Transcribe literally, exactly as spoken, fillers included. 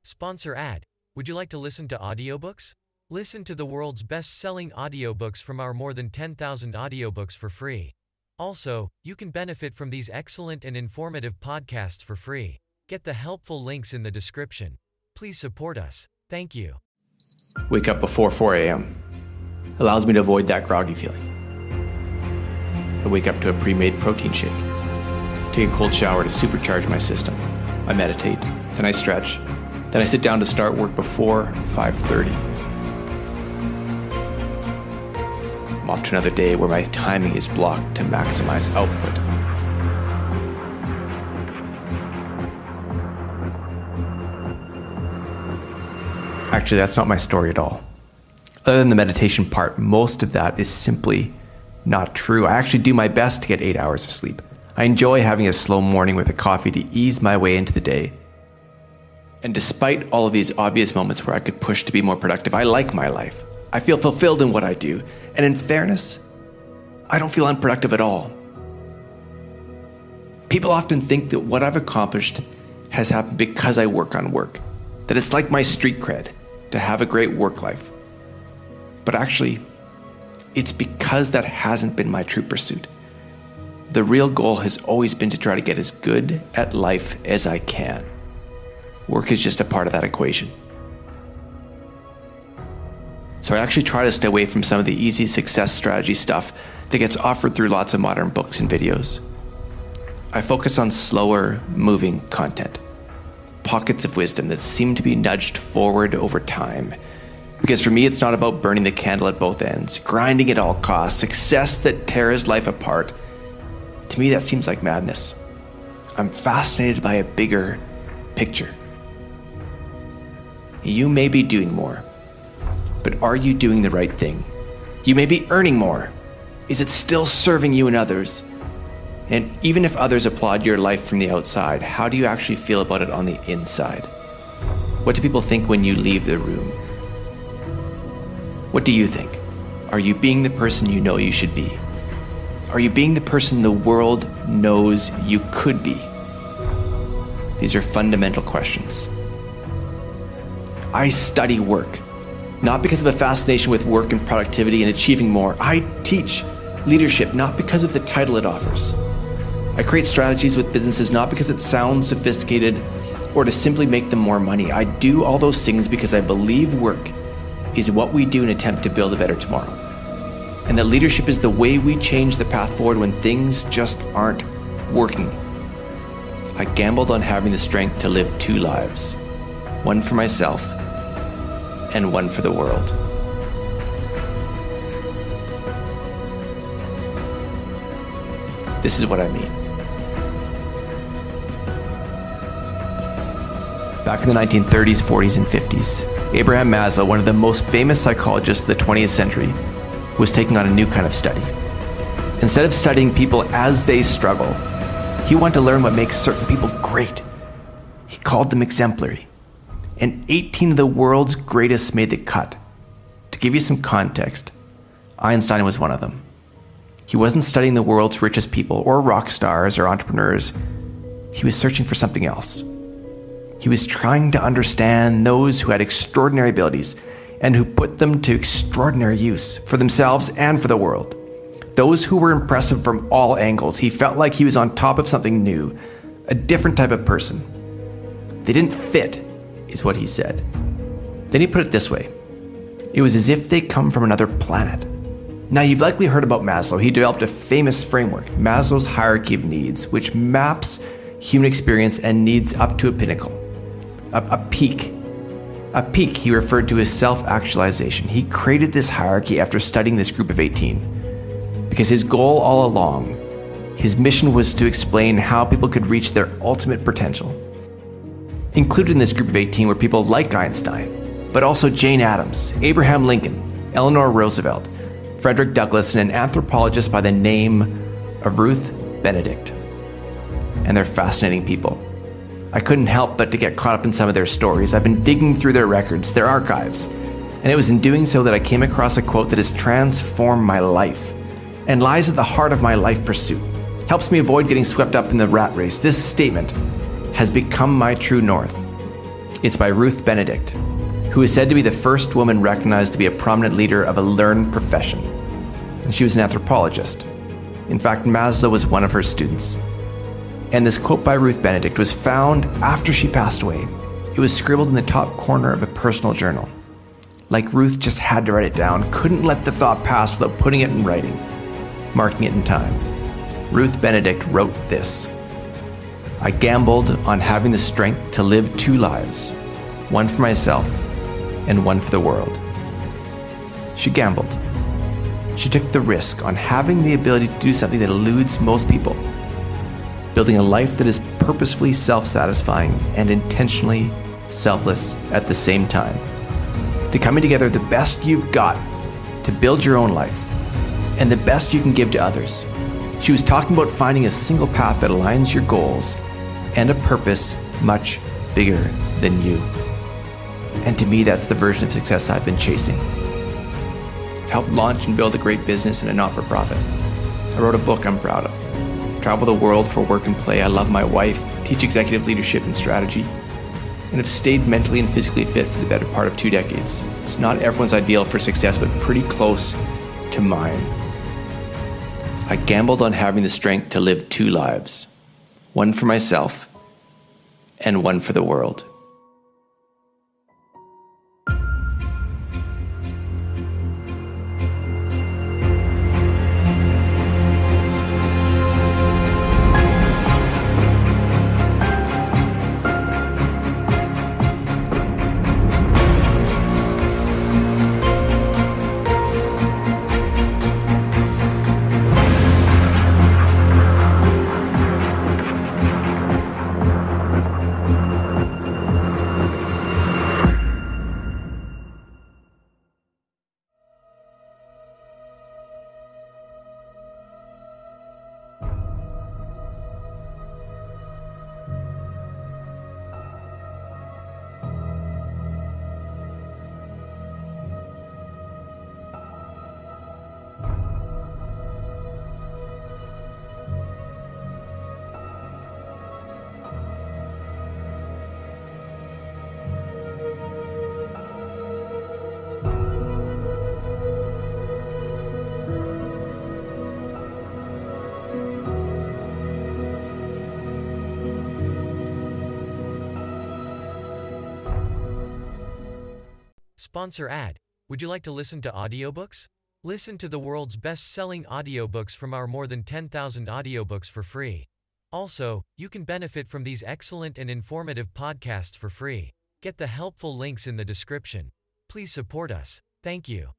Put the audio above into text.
Sponsor ad. Would you like to listen to audiobooks? Listen to the world's best-selling audiobooks from our more than ten thousand audiobooks for free. Also, you can benefit from these excellent and informative podcasts for free. Get the helpful links in the description. Please support us. Thank you. Wake up before four a.m. Allows me to avoid that groggy feeling. I wake up to a pre-made protein shake. Take a cold shower to supercharge my system. I meditate, then I stretch, then I sit down to start work before five thirty. I'm off to another day where my timing is blocked to maximize output. Actually, that's not my story at all. Other than the meditation part, most of that is simply not true. I actually do my best to get eight hours of sleep. I enjoy having a slow morning with a coffee to ease my way into the day. And despite all of these obvious moments where I could push to be more productive, I like my life. I feel fulfilled in what I do. And in fairness, I don't feel unproductive at all. People often think that what I've accomplished has happened because I work on work, that it's like my street cred to have a great work life. But actually, it's because that hasn't been my true pursuit. The real goal has always been to try to get as good at life as I can. Work is just a part of that equation. So I actually try to stay away from some of the easy success strategy stuff that gets offered through lots of modern books and videos. I focus on slower moving content, pockets of wisdom that seem to be nudged forward over time. Because for me, it's not about burning the candle at both ends, grinding at all costs, success that tears life apart. To me, that seems like madness. I'm fascinated by a bigger picture. You may be doing more, but are you doing the right thing? You may be earning more. Is it still serving you and others? And even if others applaud your life from the outside, how do you actually feel about it on the inside? What do people think when you leave the room? What do you think? Are you being the person you know you should be? Are you being the person the world knows you could be? These are fundamental questions. I study work, not because of a fascination with work and productivity and achieving more. I teach leadership, not because of the title it offers. I create strategies with businesses, not because it sounds sophisticated or to simply make them more money. I do all those things because I believe work is what we do in an attempt to build a better tomorrow. And that leadership is the way we change the path forward when things just aren't working. I gambled on having the strength to live two lives, one for myself and one for the world. This is what I mean. Back in the nineteen thirties, forties, and fifties, Abraham Maslow, one of the most famous psychologists of the twentieth century, was taking on a new kind of study. Instead of studying people as they struggle, he wanted to learn what makes certain people great. He called them exemplary. And eighteen of the world's greatest made the cut. To give you some context, Einstein was one of them. He wasn't studying the world's richest people or rock stars or entrepreneurs. He was searching for something else. He was trying to understand those who had extraordinary abilities and who put them to extraordinary use for themselves and for the world. Those who were impressive from all angles. He felt like he was on top of something new, a different type of person. They didn't fit, is what he said. Then he put it this way. It was as if they come from another planet. Now, you've likely heard about Maslow. He developed a famous framework, Maslow's hierarchy of needs, which maps human experience and needs up to a pinnacle, a, a peak. A peak he referred to as self-actualization. He created this hierarchy after studying this group of eighteen, because his goal all along, his mission was to explain how people could reach their ultimate potential. Included in this group of eighteen were people like Einstein, but also Jane Addams, Abraham Lincoln, Eleanor Roosevelt, Frederick Douglass, and an anthropologist by the name of Ruth Benedict. And they're fascinating people. I couldn't help but to get caught up in some of their stories. I've been digging through their records, their archives, and it was in doing so that I came across a quote that has transformed my life and lies at the heart of my life pursuit. Helps me avoid getting swept up in the rat race. This statement has become my true north. It's by Ruth Benedict, who is said to be the first woman recognized to be a prominent leader of a learned profession. And she was an anthropologist. In fact, Maslow was one of her students. And this quote by Ruth Benedict was found after she passed away. It was scribbled in the top corner of a personal journal. Like Ruth just had to write it down, couldn't let the thought pass without putting it in writing, marking it in time. Ruth Benedict wrote this: I gambled on having the strength to live two lives, one for myself and one for the world. She gambled. She took the risk on having the ability to do something that eludes most people, building a life that is purposefully self-satisfying and intentionally selfless at the same time. To coming together the best you've got to build your own life and the best you can give to others. She was talking about finding a single path that aligns your goals and a purpose much bigger than you. And to me, that's the version of success I've been chasing. I've helped launch and build a great business and a not-for-profit. I wrote a book I'm proud of. Travel the world for work and play. I love my wife, teach executive leadership and strategy, and have stayed mentally and physically fit for the better part of two decades. It's not everyone's ideal for success, but pretty close to mine. I gambled on having the strength to live two lives, one for myself and one for the world. Sponsor ad. Would you like to listen to audiobooks? Listen to the world's best-selling audiobooks from our more than ten thousand audiobooks for free. Also, you can benefit from these excellent and informative podcasts for free. Get the helpful links in the description. Please support us. Thank you.